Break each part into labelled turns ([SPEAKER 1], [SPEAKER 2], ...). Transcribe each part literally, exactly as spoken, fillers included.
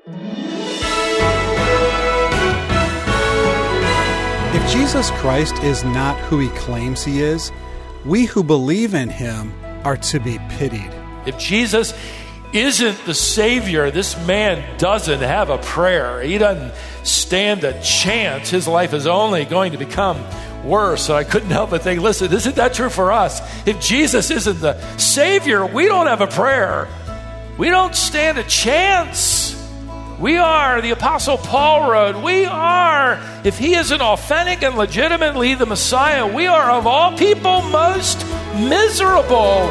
[SPEAKER 1] If Jesus Christ is not who he claims he is, we who believe in him are to be pitied.
[SPEAKER 2] If Jesus isn't the Savior, this man doesn't have a prayer. He doesn't stand a chance. His life is only going to become worse. So I couldn't help but think, listen, isn't that true for us? If Jesus isn't the Savior, we don't have a prayer. We don't stand a chance. We are, the Apostle Paul wrote, we are, if he isn't authentic and legitimately the Messiah, we are of all people most miserable.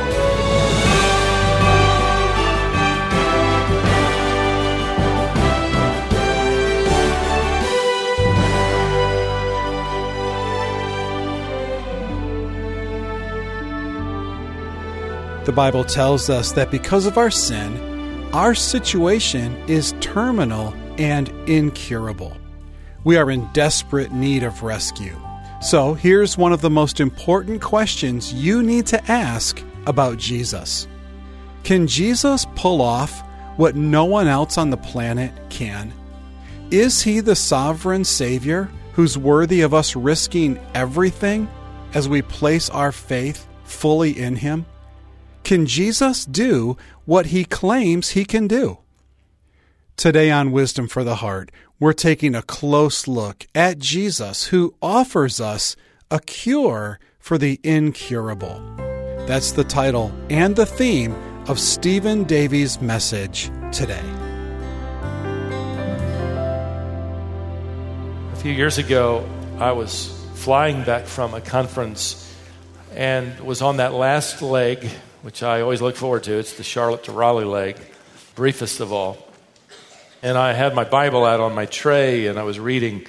[SPEAKER 1] The Bible tells us that because of our sin, our situation is terminal and incurable. We are in desperate need of rescue. So here's one of the most important questions you need to ask about Jesus. Can Jesus pull off what no one else on the planet can? Is he the sovereign Savior who's worthy of us risking everything as we place our faith fully in him? Can Jesus do what he claims he can do? Today on Wisdom for the Heart, we're taking a close look at Jesus, who offers us a cure for the incurable. That's the title and the theme of Stephen Davies' message today.
[SPEAKER 2] A few years ago, I was flying back from a conference and was on that last leg, which I always look forward to. It's the Charlotte to Raleigh leg, briefest of all. And I had my Bible out on my tray, and I was reading.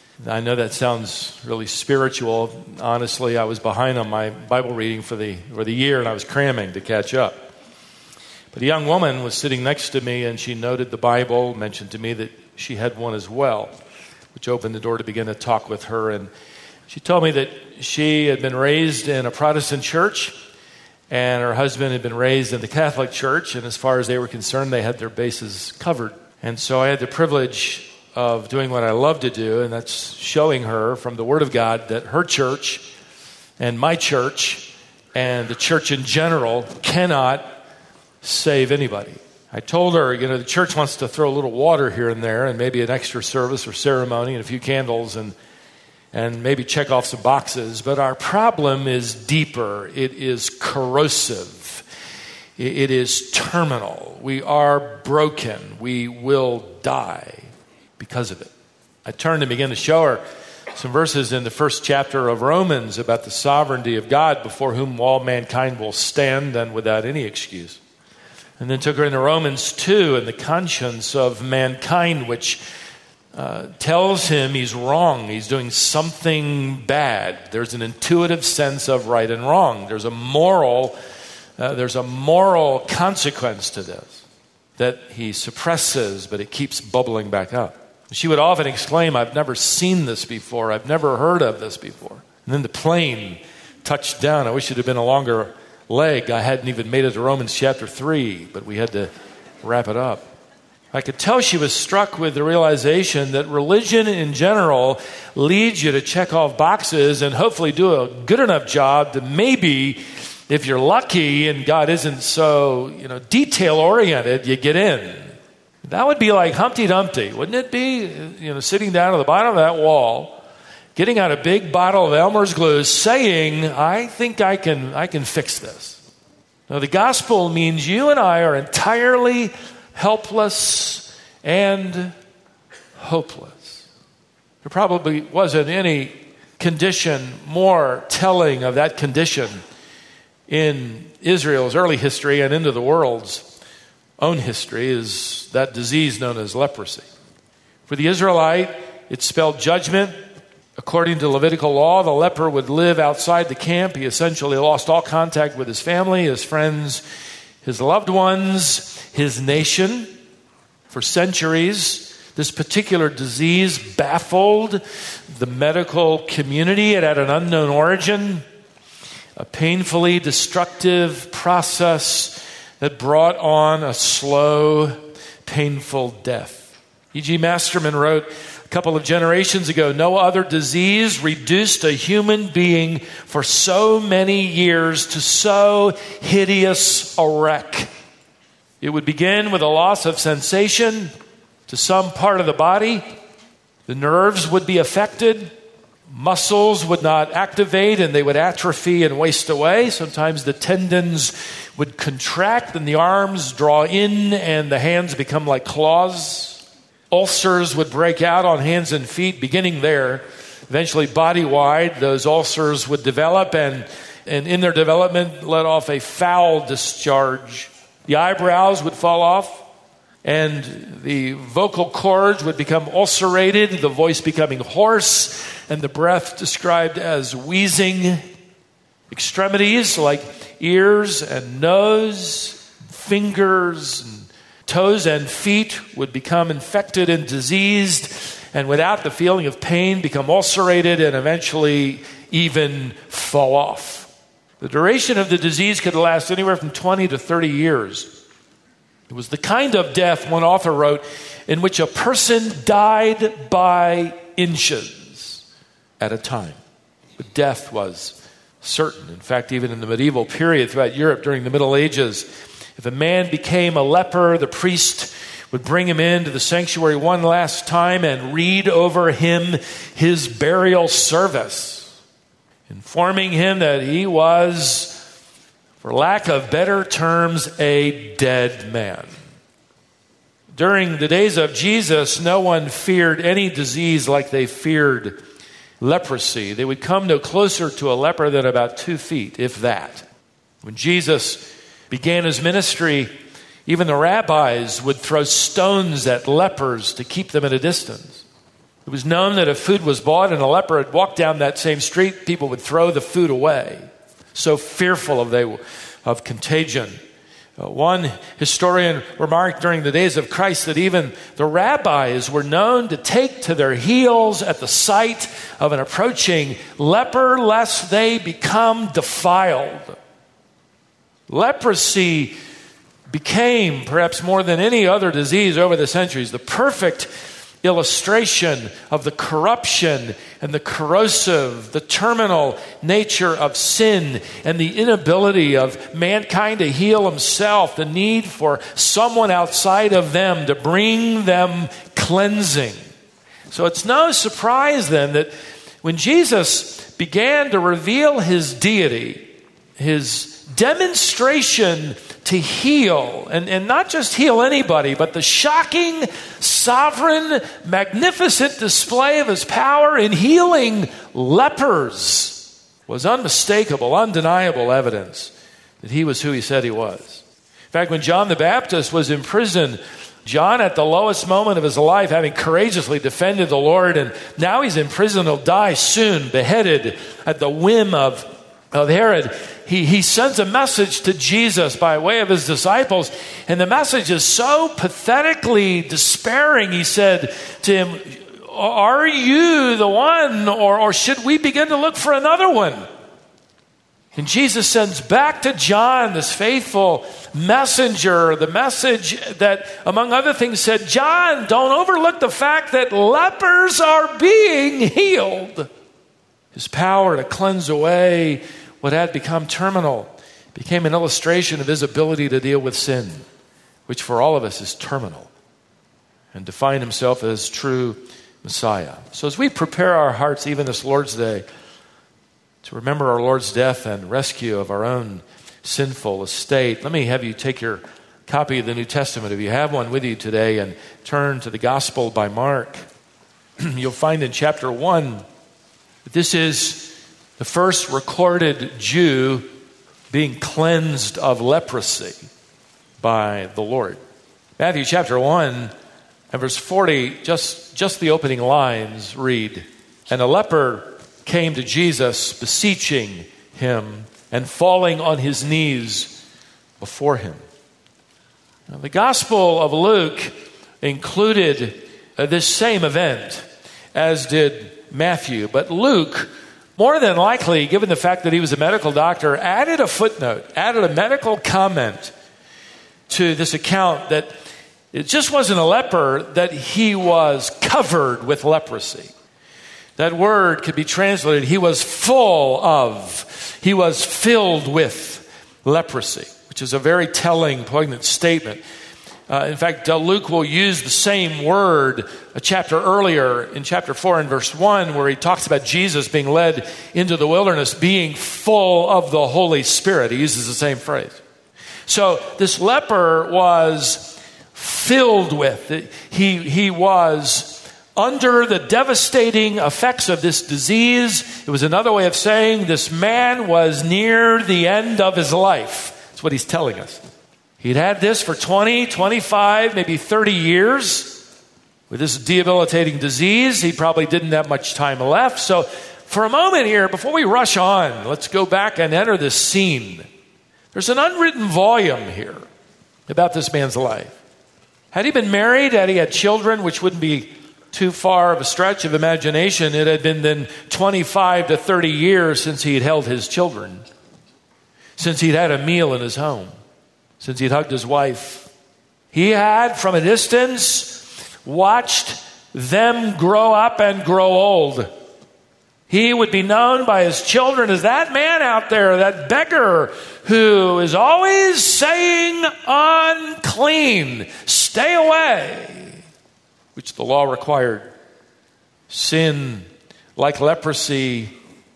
[SPEAKER 2] I know that sounds really spiritual. Honestly, I was behind on my Bible reading for the for the year, and I was cramming to catch up. But a young woman was sitting next to me, and she noted the Bible, mentioned to me that she had one as well, which opened the door to begin to talk with her. And she told me that she had been raised in a Protestant church, and her husband had been raised in the Catholic Church, and as far as they were concerned, they had their bases covered. And so I had the privilege of doing what I love to do, and that's showing her from the Word of God that her church and my church and the church in general cannot save anybody. I told her, you know, the church wants to throw a little water here and there and maybe an extra service or ceremony and a few candles and and maybe check off some boxes, but our problem is deeper. It is corrosive. It is terminal. We are broken. We will die because of it. I turned and began to show her some verses in the first chapter of Romans about the sovereignty of God, before whom all mankind will stand and without any excuse. And then took her into Romans two and the conscience of mankind, which Uh, tells him he's wrong. He's doing something bad. There's an intuitive sense of right and wrong. There's a moral, uh, there's a moral consequence to this that he suppresses, but it keeps bubbling back up. She would often exclaim, "I've never seen this before. I've never heard of this before." And then the plane touched down. I wish it had been a longer leg. I hadn't even made it to Romans chapter three, but we had to wrap it up. I could tell she was struck with the realization that religion in general leads you to check off boxes and hopefully do a good enough job to maybe, if you're lucky and God isn't so, you know, detail-oriented, you get in. That would be like Humpty Dumpty, wouldn't it be? You know, sitting down at the bottom of that wall, getting out a big bottle of Elmer's glue, saying, "I think I can, I can fix this." Now, the gospel means you and I are entirely helpless and hopeless. There probably wasn't any condition more telling of that condition in Israel's early history and into the world's own history is that disease known as leprosy. For the Israelite, it spelled judgment. According to Levitical law, the leper would live outside the camp. He essentially lost all contact with his family, his friends, his loved ones, his nation. For centuries, this particular disease baffled the medical community. It had an unknown origin, a painfully destructive process that brought on a slow, painful death. E G Masterman wrote a couple of generations ago, no other disease reduced a human being for so many years to so hideous a wreck. It would begin with a loss of sensation to some part of the body. The nerves would be affected. Muscles would not activate and they would atrophy and waste away. Sometimes the tendons would contract and the arms draw in and the hands become like claws. Ulcers would break out on hands and feet, beginning there. Eventually, body-wide, those ulcers would develop and, and in their development let off a foul discharge. The eyebrows would fall off and the vocal cords would become ulcerated, the voice becoming hoarse, and the breath described as wheezing. Extremities like ears and nose, fingers, and toes and feet would become infected and diseased, and without the feeling of pain, become ulcerated and eventually even fall off. The duration of the disease could last anywhere from twenty to thirty years. It was the kind of death, one author wrote, in which a person died by inches at a time. But death was certain. In fact, even in the medieval period throughout Europe during the Middle Ages, if a man became a leper, the priest would bring him into the sanctuary one last time and read over him his burial service, informing him that he was, for lack of better terms, a dead man. During the days of Jesus, no one feared any disease like they feared leprosy. They would come no closer to a leper than about two feet, if that. When Jesus began his ministry, even the rabbis would throw stones at lepers to keep them at a distance. It was known that if food was bought and a leper had walked down that same street, people would throw the food away. So fearful of they of contagion. Uh, one historian remarked during the days of Christ that even the rabbis were known to take to their heels at the sight of an approaching leper, lest they become defiled. Leprosy became, perhaps more than any other disease over the centuries, the perfect illustration of the corruption and the corrosive, the terminal nature of sin and the inability of mankind to heal himself, the need for someone outside of them to bring them cleansing. So it's no surprise then that when Jesus began to reveal his deity, his demonstration to heal, and, and not just heal anybody, but the shocking, sovereign, magnificent display of his power in healing lepers was unmistakable, undeniable evidence that he was who he said he was. In fact, when John the Baptist was in prison, John, at the lowest moment of his life, having courageously defended the Lord, and now he's in prison, he'll die soon, beheaded at the whim of, of Herod. He, he sends a message to Jesus by way of his disciples, and the message is so pathetically despairing. He said to him, are you the one, or, or should we begin to look for another one? And Jesus sends back to John, this faithful messenger, the message that, among other things, said, John, don't overlook the fact that lepers are being healed. His power to cleanse away what had become terminal became an illustration of his ability to deal with sin, which for all of us is terminal, and define himself as true Messiah. So as we prepare our hearts, even this Lord's Day, to remember our Lord's death and rescue of our own sinful estate, let me have you take your copy of the New Testament, if you have one with you today, and turn to the Gospel by Mark. You'll find in chapter one that this is the first recorded Jew being cleansed of leprosy by the Lord. Matthew chapter one and verse forty, just, just the opening lines read, and a leper came to Jesus, beseeching him and falling on his knees before him. Now, the Gospel of Luke included uh, this same event, as did Matthew, but Luke, more than likely, given the fact that he was a medical doctor, added a footnote, added a medical comment to this account that It just wasn't a leper, that he was covered with leprosy. That word could be translated, he was full of, he was filled with leprosy, which is a very telling, poignant statement. Uh, in fact, uh, Luke will use the same word a chapter earlier, in chapter four and verse one, where he talks about Jesus being led into the wilderness, being full of the Holy Spirit. He uses the same phrase. So this leper was filled with, he, he was under the devastating effects of this disease. It was another way of saying this man was near the end of his life. That's what he's telling us. He'd had this for twenty, twenty-five, maybe thirty years. With this debilitating disease, he probably didn't have much time left. So for a moment here, before we rush on, let's go back and enter this scene. There's an unwritten volume here about this man's life. Had he been married, had he had children, which wouldn't be too far of a stretch of imagination, it had been then twenty-five to thirty years since he had held his children, since he'd had a meal in his home, since he'd hugged his wife. He had, from a distance, watched them grow up and grow old. He would be known by his children as that man out there, that beggar who is always saying unclean, stay away, which the law required. Sin, like leprosy,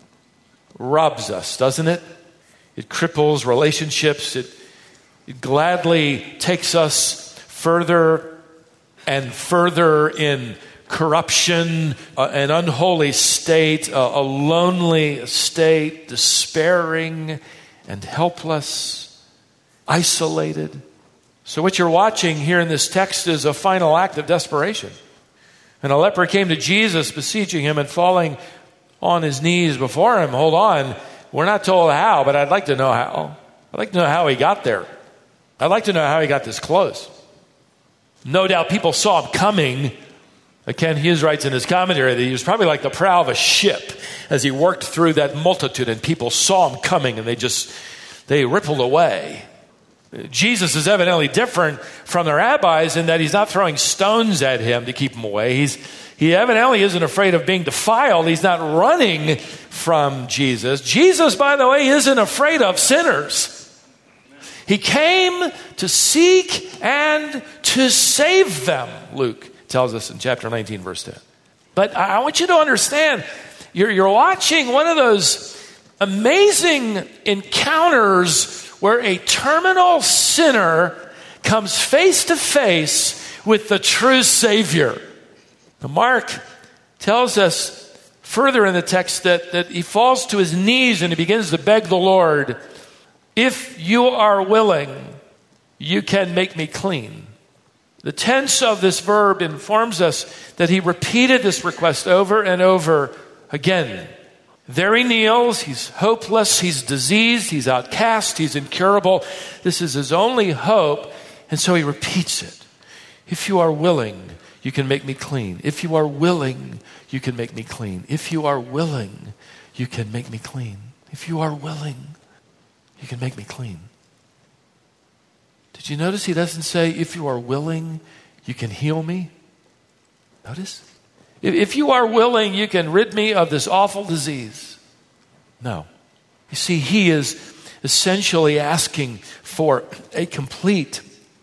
[SPEAKER 2] robs us, doesn't it? It cripples relationships. It, it gladly takes us further and further in corruption, uh, an unholy state, uh, a lonely state, despairing and helpless, isolated. So what you're watching here in this text is a final act of desperation. And a leper came to Jesus, beseeching him and falling on his knees before him. Hold on, we're not told how, but I'd like to know how. I'd like to know how he got there. I'd like to know how he got this close. No doubt people saw him coming. Ken Hughes writes in his commentary that he was probably like the prow of a ship as he worked through that multitude, and people saw him coming and they just, they rippled away. Jesus is evidently different from the rabbis in that he's not throwing stones at him to keep him away. He's, he evidently isn't afraid of being defiled. He's not running from Jesus. Jesus, by the way, isn't afraid of sinners. He came to seek and to save them, Luke tells us in chapter nineteen, verse ten. But I want you to understand, you're, you're watching one of those amazing encounters where a terminal sinner comes face to face with the true Savior. Now, Mark tells us further in the text that, that he falls to his knees and he begins to beg the Lord, if you are willing, you can make me clean. The tense of this verb informs us that he repeated this request over and over again. There he kneels, he's hopeless, he's diseased, he's outcast, he's incurable. This is his only hope, and so he repeats it. If you are willing, you can make me clean. If you are willing, you can make me clean. If you are willing, you can make me clean. If you are willing, you can make me clean. Did you notice he doesn't say, if you are willing, you can heal me? Notice? If you are willing, you can rid me of this awful disease. No. You see, he is essentially asking for a complete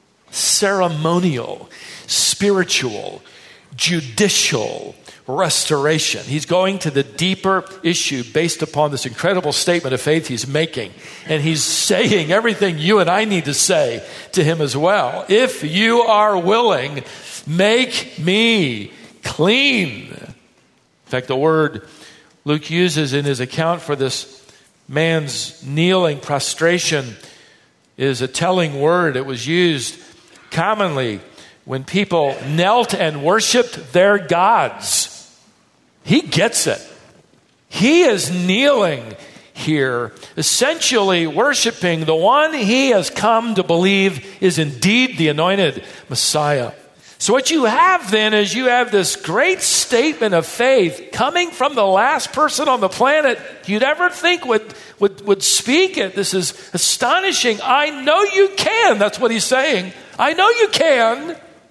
[SPEAKER 2] ceremonial, spiritual, judicial restoration. He's going to the deeper issue based upon this incredible statement of faith he's making. And he's saying everything you and I need to say to him as well. If you are willing, make me clean. In fact, the word Luke uses in his account for this man's kneeling prostration is a telling word. It was used commonly when people knelt and worshiped their gods. He gets it. He is kneeling here, essentially worshiping the one he has come to believe is indeed the anointed Messiah. So what you have then is you have this great statement of faith coming from the last person on the planet you'd ever think would, would, would speak it. This is astonishing. I know you can. That's what he's saying. I know you can.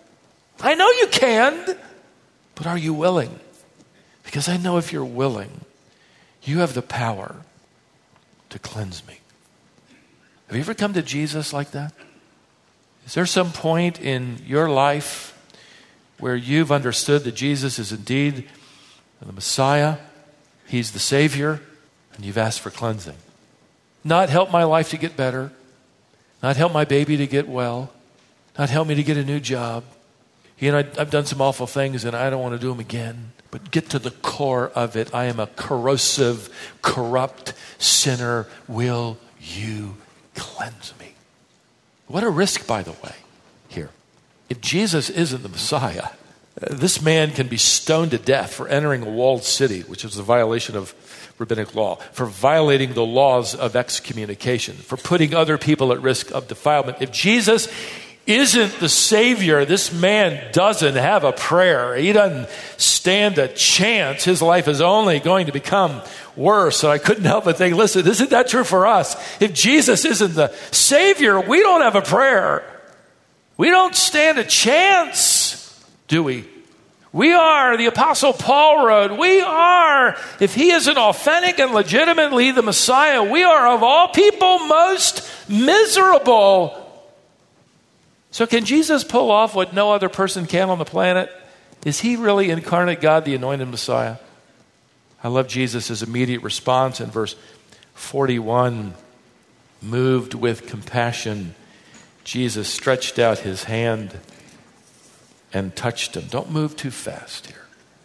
[SPEAKER 2] I know you can, but are you willing? Because I know if you're willing, you have the power to cleanse me. Have you ever come to Jesus like that? Is there some point in your life where you've understood that Jesus is indeed the Messiah, He's the Savior, and you've asked for cleansing? Not help my life to get better, not help my baby to get well, not help me to get a new job. You know, I've done some awful things and I don't want to do them again. But get to the core of it. I am a corrosive, corrupt sinner. Will you cleanse me? What a risk, by the way, here. If Jesus isn't the Messiah, this man can be stoned to death for entering a walled city, which is a violation of rabbinic law, for violating the laws of excommunication, for putting other people at risk of defilement. If Jesus isn't the Savior, this man doesn't have a prayer. He doesn't stand a chance. His life is only going to become worse. So I couldn't help but think, listen, isn't that true for us? If Jesus isn't the Savior, we don't have a prayer. We don't stand a chance, do we? We are, the Apostle Paul wrote, we are, if he isn't authentic and legitimately the Messiah, we are of all people most miserable. So can Jesus pull off what no other person can on the planet? Is he really incarnate God, the anointed Messiah? I love Jesus' immediate response in verse forty-one. Moved with compassion, Jesus stretched out his hand and touched him. Don't move too fast here.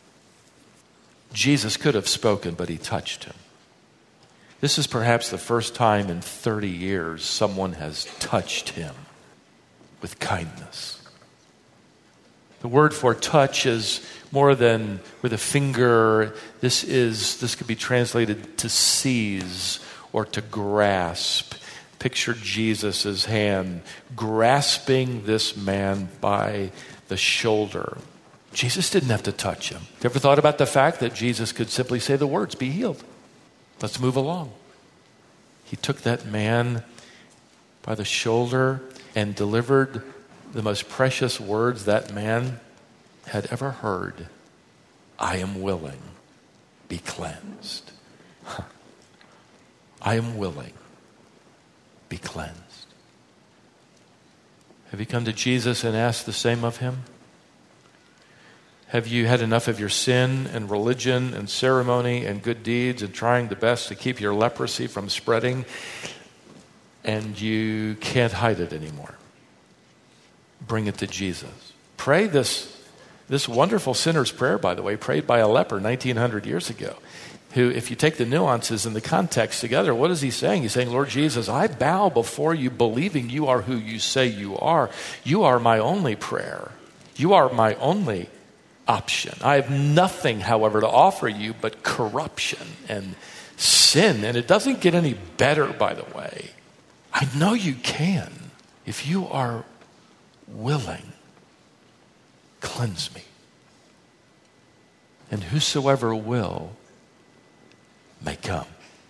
[SPEAKER 2] Jesus could have spoken, but he touched him. This is perhaps the first time in thirty years someone has touched him with kindness. The word for touch is more than with a finger. This is this could be translated to seize or to grasp. Picture Jesus' hand grasping this man by the shoulder. Jesus didn't have to touch him. You ever thought about the fact that Jesus could simply say the words, "Be healed. Let's move along." He took that man by the shoulder and delivered the most precious words that man had ever heard. I am willing, be cleansed. I am willing, be cleansed. Have you come to Jesus and asked the same of him? Have you had enough of your sin and religion and ceremony and good deeds and trying the best to keep your leprosy from spreading, and you can't hide it anymore? Bring it to Jesus. Pray this, this wonderful sinner's prayer, by the way, prayed by a leper nineteen hundred years ago, who, if you take the nuances and the context together, what is he saying? He's saying, Lord Jesus, I bow before you, believing you are who you say you are. You are my only prayer. You are my only option. I have nothing, however, to offer you but corruption and sin. And it doesn't get any better, by the way. I know you can. If you are willing, cleanse me. And whosoever will may come.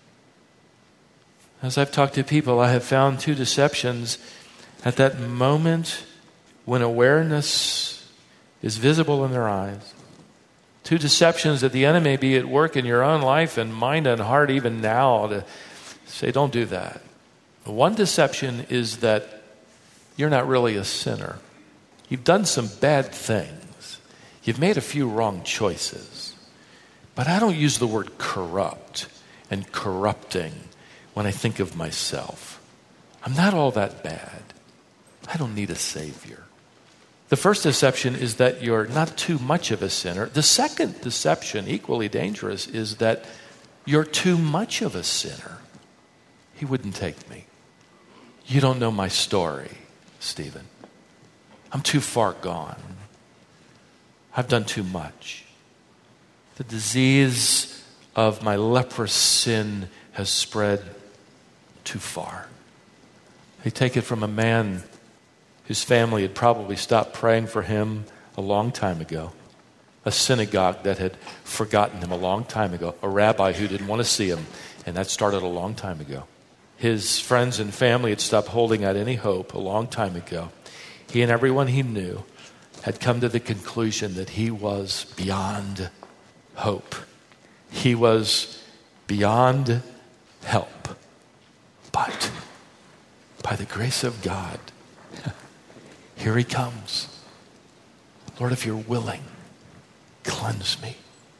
[SPEAKER 2] As I've talked to people, I have found two deceptions at that moment when awareness is visible in their eyes. Two deceptions that the enemy be at work in your own life and mind and heart even now to say, don't do that. One deception is that you're not really a sinner. You've done some bad things. You've made a few wrong choices. But I don't use the word corrupt and corrupting when I think of myself. I'm not all that bad. I don't need a savior. The first deception is that you're not too much of a sinner. The second deception, equally dangerous, is that you're too much of a sinner. He wouldn't take me. You don't know my story, Stephen. I'm too far gone. I've done too much. The disease of my leprous sin has spread too far. They take it from a man whose family had probably stopped praying for him a long time ago, a synagogue that had forgotten him a long time ago, a rabbi who didn't want to see him, and that started a long time ago. His friends and family had stopped holding out any hope a long time ago. He and everyone he knew had come to the conclusion that he was beyond hope. He was beyond help. But by the grace of God, here he comes. Lord, if you're willing, cleanse me.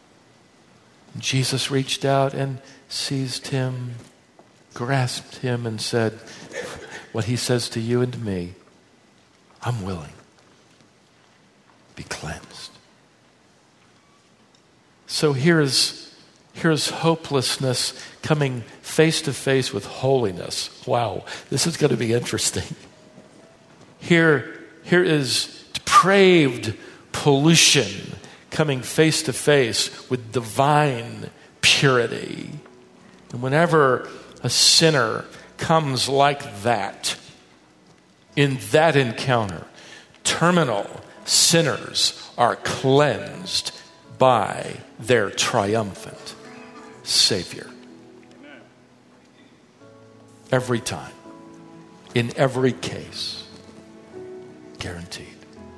[SPEAKER 2] Jesus reached out and seized him, grasped him, and said what he says to you and to me: I'm willing. Be cleansed. So here's, here's hopelessness coming face to face with holiness. Wow, this is going to be interesting. Here, here is depraved pollution coming face to face with divine purity. And whenever a sinner comes like that, in that encounter, terminal sinners are cleansed by their triumphant Savior. Every time, in every case, guaranteed.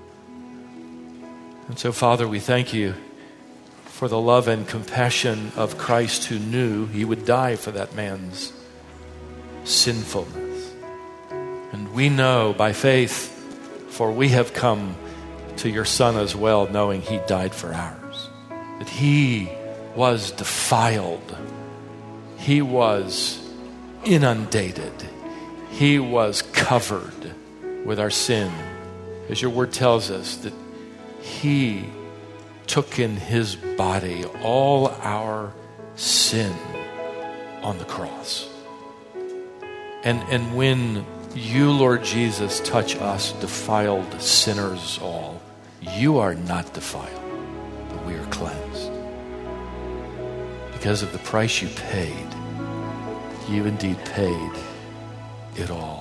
[SPEAKER 2] And so, Father, we thank you for the love and compassion of Christ, who knew he would die for that man's sinfulness. And we know by faith, for we have come to your Son as well, knowing he died for ours, that he was defiled, he was inundated, he was covered with our sin, as your word tells us, that he took in his body all our sin on the cross. And, and when you, Lord Jesus, touch us, defiled sinners all, you are not defiled, but we are cleansed. Because of the price you paid, you indeed paid it all.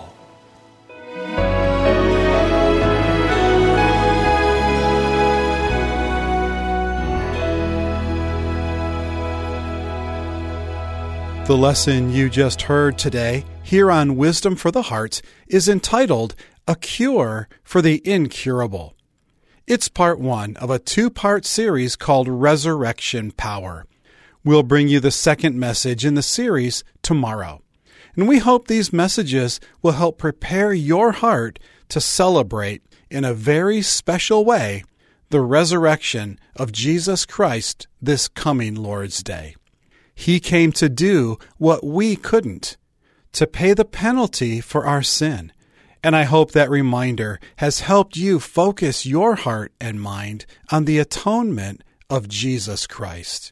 [SPEAKER 1] The lesson you just heard today here on Wisdom for the Heart is entitled A Cure for the Incurable. It's part one of a two-part series called Resurrection Power. We'll bring you the second message in the series tomorrow. And we hope these messages will help prepare your heart to celebrate in a very special way the resurrection of Jesus Christ this coming Lord's Day. He came to do what we couldn't, to pay the penalty for our sin. And I hope that reminder has helped you focus your heart and mind on the atonement of Jesus Christ.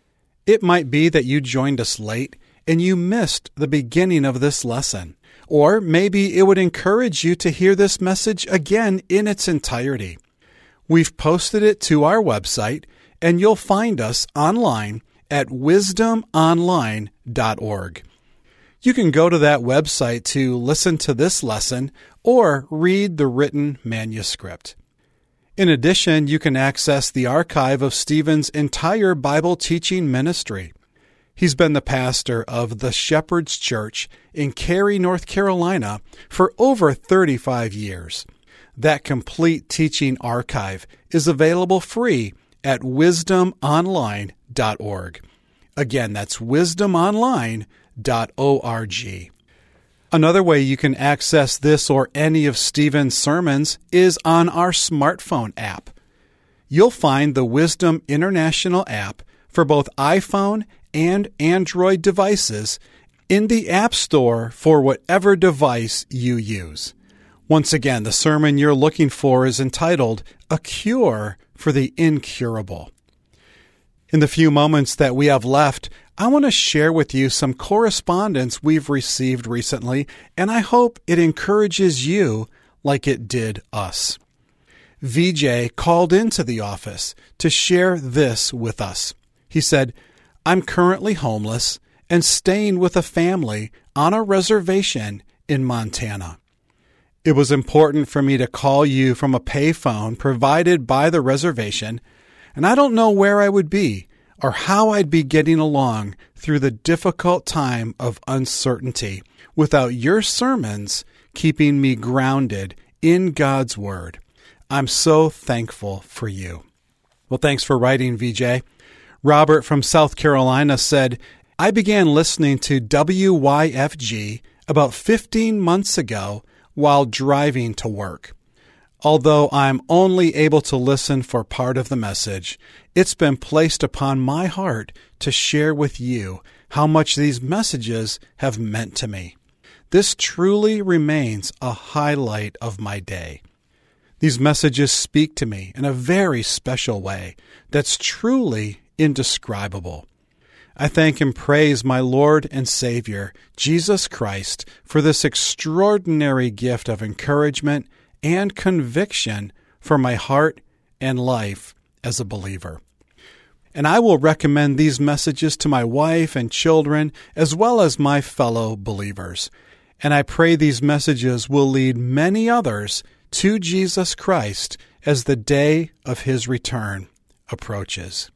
[SPEAKER 1] It might be that you joined us late and you missed the beginning of this lesson. Or maybe it would encourage you to hear this message again in its entirety. We've posted it to our website, and you'll find us online at wisdom online dot org. You can go to that website to listen to this lesson or read the written manuscript. In addition, you can access the archive of Stephen's entire Bible teaching ministry. He's been the pastor of the Shepherd's Church in Cary, North Carolina for over thirty-five years. That complete teaching archive is available free at wisdom online dot org. Again, that's wisdom online dot org. Another way you can access this or any of Stephen's sermons is on our smartphone app. You'll find the Wisdom International app for both iPhone and Android devices in the App Store for whatever device you use. Once again, the sermon you're looking for is entitled A Cure for the Incurable. In the few moments that we have left, I want to share with you some correspondence we've received recently, and I hope it encourages you like it did us. V J called into the office to share this with us. He said, "I'm currently homeless and staying with a family on a reservation in Montana. It was important for me to call you from a payphone provided by the reservation, and I don't know where I would be or how I'd be getting along through the difficult time of uncertainty without your sermons keeping me grounded in God's Word. I'm so thankful for you. Well, thanks for writing, V J. Robert from South Carolina said, I began listening to W Y F G about fifteen months ago while driving to work. Although I'm only able to listen for part of the message, it's been placed upon my heart to share with you how much these messages have meant to me. This truly remains a highlight of my day. These messages speak to me in a very special way that's truly indescribable. I thank and praise my Lord and Savior, Jesus Christ, for this extraordinary gift of encouragement and conviction for my heart and life as a believer. And I will recommend these messages to my wife and children as well as my fellow believers. And I pray these messages will lead many others to Jesus Christ as the day of His return approaches.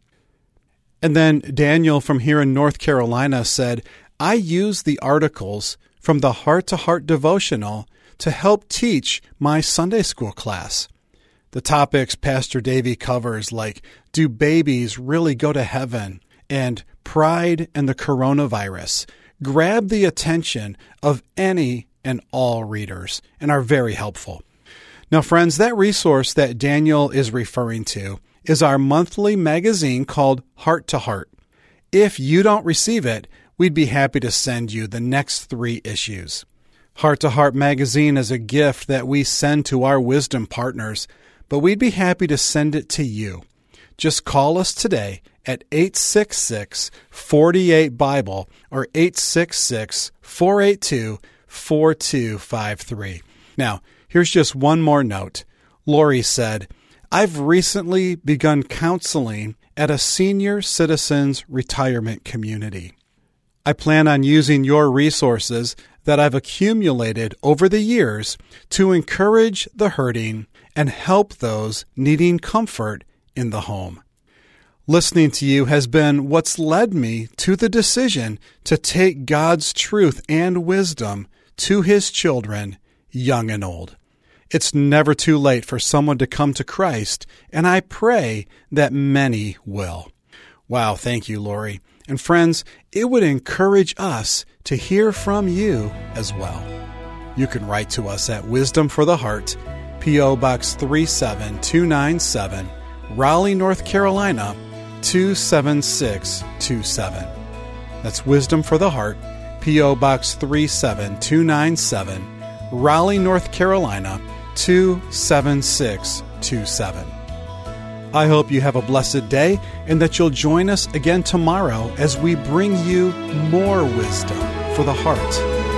[SPEAKER 1] And then Daniel from here in North Carolina said, I use the articles from the Heart to Heart devotional to help teach my Sunday school class. The topics Pastor Davey covers, like do babies really go to heaven and pride and the coronavirus, grab the attention of any and all readers and are very helpful. Now, friends, that resource that Daniel is referring to is our monthly magazine called Heart to Heart. If you don't receive it, we'd be happy to send you the next three issues. Heart to Heart magazine is a gift that we send to our wisdom partners, but we'd be happy to send it to you. Just call us today at eight six six, four eight, Bible or eight six six, four eight two, four two five three. Now, here's just one more note. Lori said, I've recently begun counseling at a senior citizens retirement community. I plan on using your resources that I've accumulated over the years to encourage the hurting and help those needing comfort in the home. Listening to you has been what's led me to the decision to take God's truth and wisdom to His children, young and old. It's never too late for someone to come to Christ, and I pray that many will. Wow, thank you, Lori. And friends, it would encourage us to hear from you as well. You can write to us at Wisdom for the Heart, P O. Box three seven two nine seven, Raleigh, North Carolina, two seven six two seven. That's Wisdom for the Heart, P O. Box three seven two nine seven, Raleigh, North Carolina, two seven six two seven. I hope you have a blessed day and that you'll join us again tomorrow as we bring you more wisdom for the heart.